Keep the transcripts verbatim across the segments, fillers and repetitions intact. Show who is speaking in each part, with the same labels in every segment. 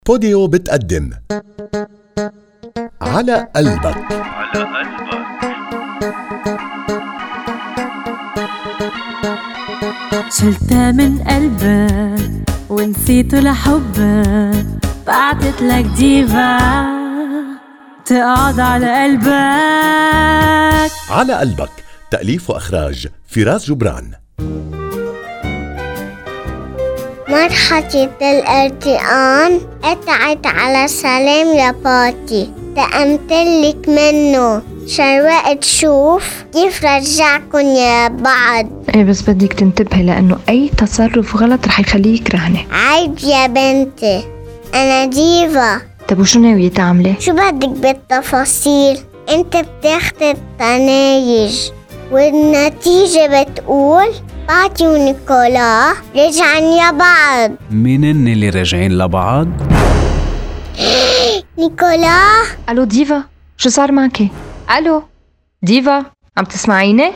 Speaker 1: بوديو بتقدم على قلبك.
Speaker 2: على قلبك.
Speaker 3: شلتها من قلبك ونسيته لحبك، بعتت لك ديفا تقعد على قلبك.
Speaker 1: على قلبك تأليف وإخراج فراس جبران.
Speaker 4: مرحلة الارتقان قطعت على سلام لباتي، تأمتلك منه شروقت شوف كيف رجعكن يا بعض.
Speaker 5: ايه بس بدك تنتبهي لأنه أي تصرف غلط رح يخليك رهنة.
Speaker 4: عيب يا بنتي، أنا ديفا.
Speaker 5: طب وشو ناوية تعملي؟
Speaker 4: شو بدك بالتفاصيل؟ انت بتاخد التنايج والنتيجة بتقول باتي ونيكولا رجعن يا بعض.
Speaker 6: مين اللي راجعين لبعض؟
Speaker 4: نيكولا.
Speaker 5: ألو ديفا، شو صار معكي؟ ألو ديفا، عم تسمعيني؟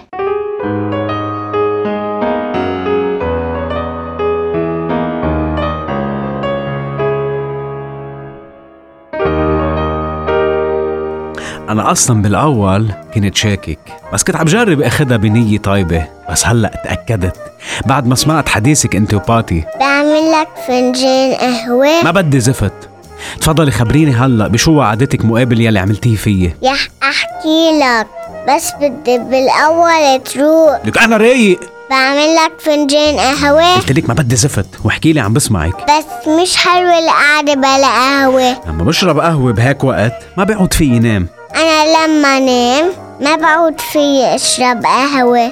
Speaker 6: أنا أصلاً بالأول كنت شاكك، بس كنت عم جرب أخدها بنية طيبة، بس هلأ تأكدت بعد ما سمعت حديثك أنت وباتي.
Speaker 4: بعمل لك فنجان قهوة.
Speaker 6: ما بدي زفت، تفضلي خبريني هلأ بشو وعدتك مقابل يلي عملتيه فيه.
Speaker 4: يا أحكي لك، بس بدي بالأول تروق.
Speaker 6: لك أنا رايق.
Speaker 4: بعمل لك فنجان قهوة.
Speaker 6: قلت لك ما بدي زفت واحكي لي عم بسمعك.
Speaker 4: بس مش حلوة القعدة بلا قهوة.
Speaker 6: لما بشرب قهوة بهيك وقت ما بقعد فيي نام.
Speaker 4: أنا لما نام ما بعود فيي أشرب قهوة،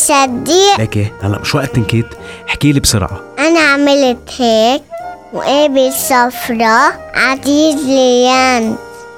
Speaker 4: بتصدق؟
Speaker 6: لكي هلا مش وقت تنكيت، احكي لي بسرعة.
Speaker 4: أنا عملت هيك وقابل صفرة عديد ليان،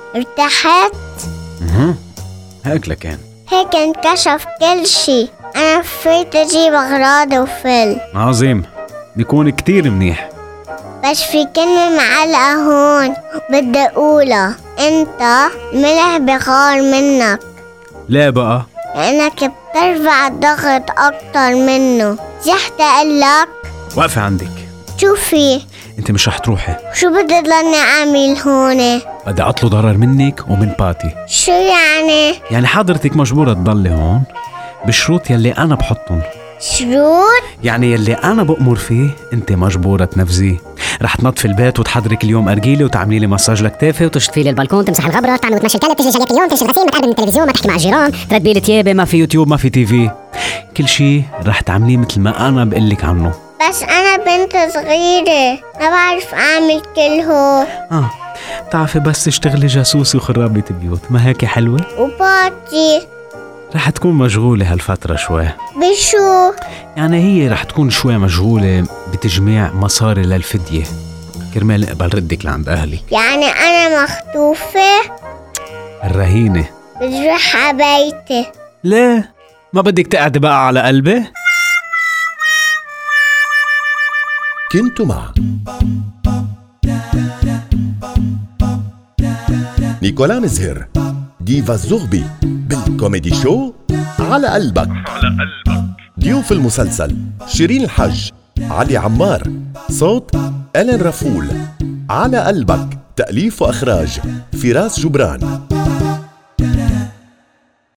Speaker 4: ارتحت.
Speaker 6: اها هيك لكان
Speaker 4: هيك انكشف كل شي. أنا فيت أجيب أغراض وفل.
Speaker 6: عظيم، بيكون كتير منيح.
Speaker 4: بس في كلمة معلقة هون بدي أقولها، أنت ملح بغار منك.
Speaker 6: لا بقى؟
Speaker 4: لأنك بترفع الضغط أكتر منه. زحت أقلك
Speaker 6: واقفة عندك.
Speaker 4: شو في؟
Speaker 6: انت مش رح تروحي.
Speaker 4: شو بدي ضلني أعمل هون؟
Speaker 6: بدي أطلب ضرر منك ومن باتي.
Speaker 4: شو يعني؟
Speaker 6: يعني حضرتك مجبورة تضلي هون بشروط يلي أنا بحطن.
Speaker 4: شروط؟
Speaker 6: يعني يلي أنا بأمر فيه أنت مجبورة تنفذيه. رح تنظفي البيت وتحضرك اليوم أرجيلي وتعملي لي مساج لكتافي
Speaker 7: وتشطفي لي البلكون، تمسح الغبرة، تعمل وتمشي الكلب، تجلس عليك اليوم، تمشي الغسيل، ما تقرب من التلفزيون، ما تحكي مع الجيران، ترتبي لي ثيابي. ما في يوتيوب ما في تي في، كل شي رح تعمليه مثل ما أنا بقلك عنه.
Speaker 4: بس أنا بنت صغيرة ما بعرف أعمل كل هو.
Speaker 6: آه بتعرفي بس تشتغلي جاسوسي وخرابة بيوت، ما هيك حلوة؟
Speaker 4: وباتي
Speaker 6: رح تكون مشغولة هالفترة شوي.
Speaker 4: بشو؟
Speaker 6: يعني هي رح تكون شوي مشغولة بتجميع مصاري للفدية كرمال اقبل ردك لعند أهلي.
Speaker 4: يعني أنا مخطوفة؟
Speaker 6: الرهينة
Speaker 4: بدي روح على بيتي.
Speaker 6: لا ما بدك تقعدي بقى على قلبي؟
Speaker 1: كنت مع نيكولا مزهر ديفا الزغبي بالكوميدي شو على قلبك.
Speaker 2: على قلبك.
Speaker 1: ضيوف المسلسل شيرين الحج، علي عمار، صوت إلين رفول. على قلبك تأليف وإخراج فراس جبران.